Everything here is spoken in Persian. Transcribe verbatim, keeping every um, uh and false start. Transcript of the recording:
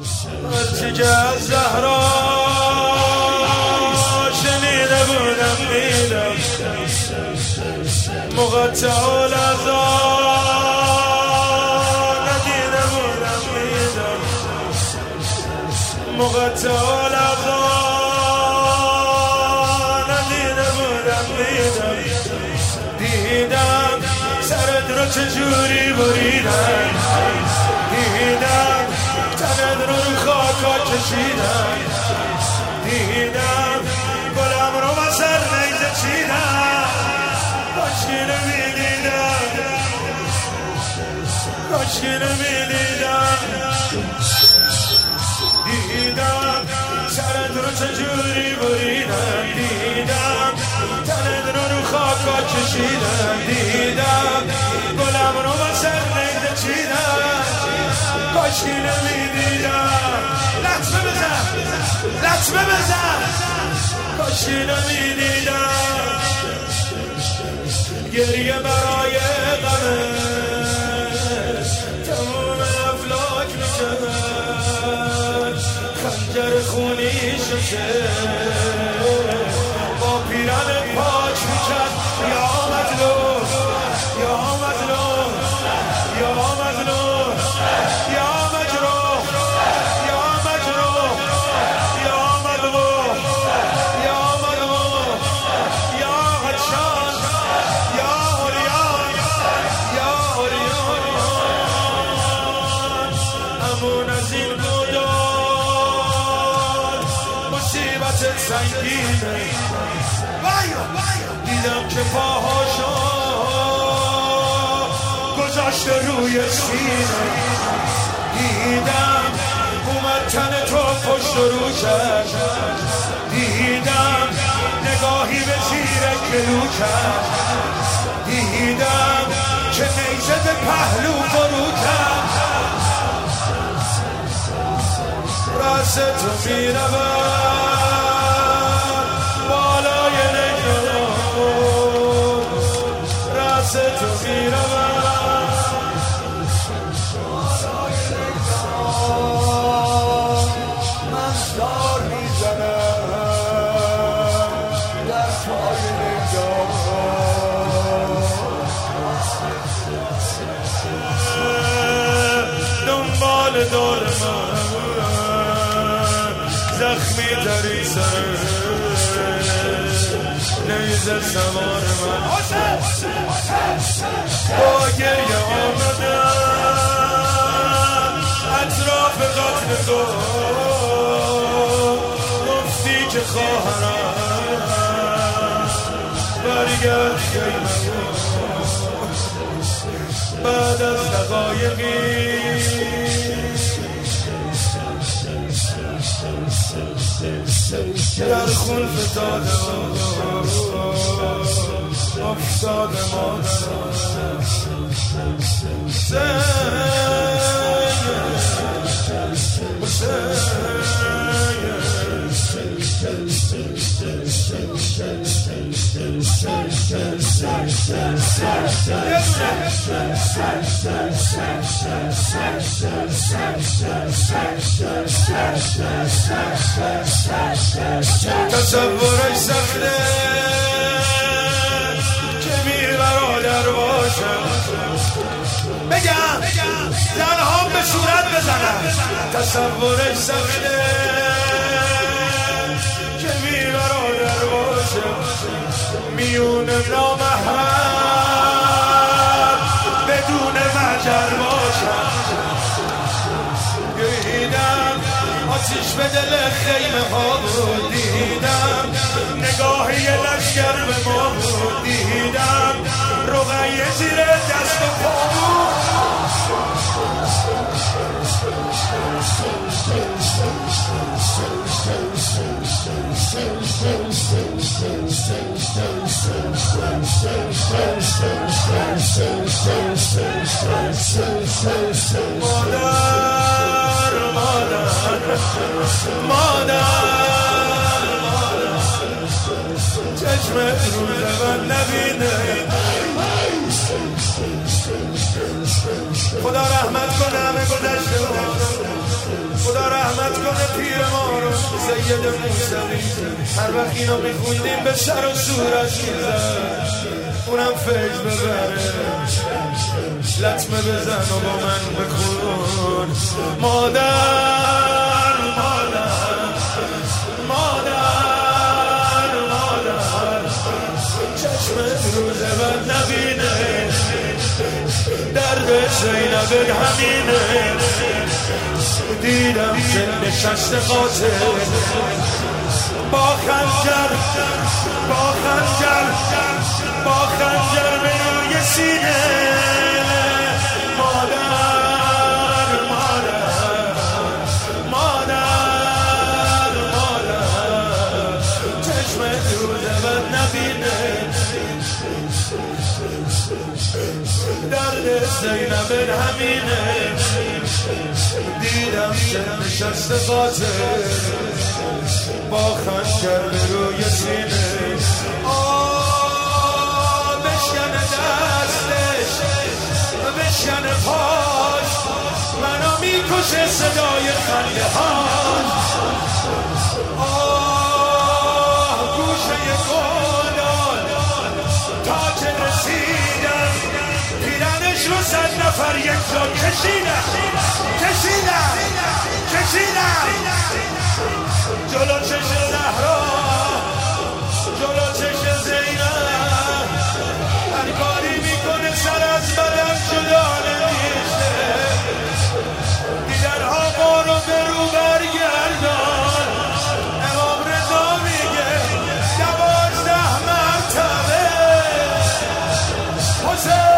هرچی که از زهرا شنیده بودم میدم مقطع العزا ندیده بودم میدم مقطع العزا ندیده بودم میدم دیدم سرت رو چجوری بریدن دیدم تنت رو رو خاکا کشیدن دیدم گلم رو وسط نیزه چیدن کاشکی نمیدیدم کاشکی نمیدیدم دیدم سرت رو چجوری بریدن دیدم تنت رو رو خاکا کشیدن دیدم گلم رو وسط نیزه چیدن کاشکی نمیدیدم لطمه بزن لطمه بزن کاشکی نمیدیدم گریه برای غمه تموم افلاک میکرد خنجر خونی ششه با پیرن پاک میکرد یا مظلوم یا مظلوم یا مظلوم یا مجروح یا مجروح یا مظلوم یا مظلوم یا غشان یا عریان یا عریان امون از این بودار مصیبت سنگینه دیدم که پاهاشو گذاشته روی سینه دیدم اومد تن تو پشت رو کرد دیدم نگاهی به زیر گلو کرد دیدم که نیزه به پهلو فرو کرد راست تو میرود بالای نگران راست تو میرود دنبال دور من زخمی تری سر نیزه سوار من با گریه آمدم اطراف قتل تو گفتی که خواهرم برگرد بعد از دقایقی در خون فتاده افتاده مادرم تصورش سخته که بی برادر باشم بگم زنها به صورت بزنم تصورش سخته که بی برادر باشم میون نامحرم بدون مجر باشم دیدم آتیش به دل خیمه ها بود دیدم نگاهی لشکر به ما بود دیدم رقیه زیر دست و پا بود مادر مادر مادر چشمت روز من نبینه خدا رحمت کنه همه گذشته خدا پیر ما رو سید موسوی هر وقت اینو میخوندیم به سر و صورت میزد اونم فیض ببره لطمه بزن و با من بخون مادر مادر مادر مادر چشمت روزه بد نبینه درد زینب همینه دیدم که نشست قاتل با خنجر با خنجر با خنجر به روی سینه مادر مادر مادر مادر چشمت روزه بد نبینه درد زینب همینه دیدم که نشست قاتل با خنجر به روی سینه آه بشکن دستش بشکن پاش منو میکشه صدای خنده هاش آه گوشه گلدان تا که رسیدم پیرنش رو صد نفر یک جا کشیدم کشیدم کشیدم جلو چش زهرا جلو چش زینب هر کاری میکنه سر از بدن جدا نمیشه دیدرها ما رو به رو برگردان امام رضا میگه دوازده مرتبه حسین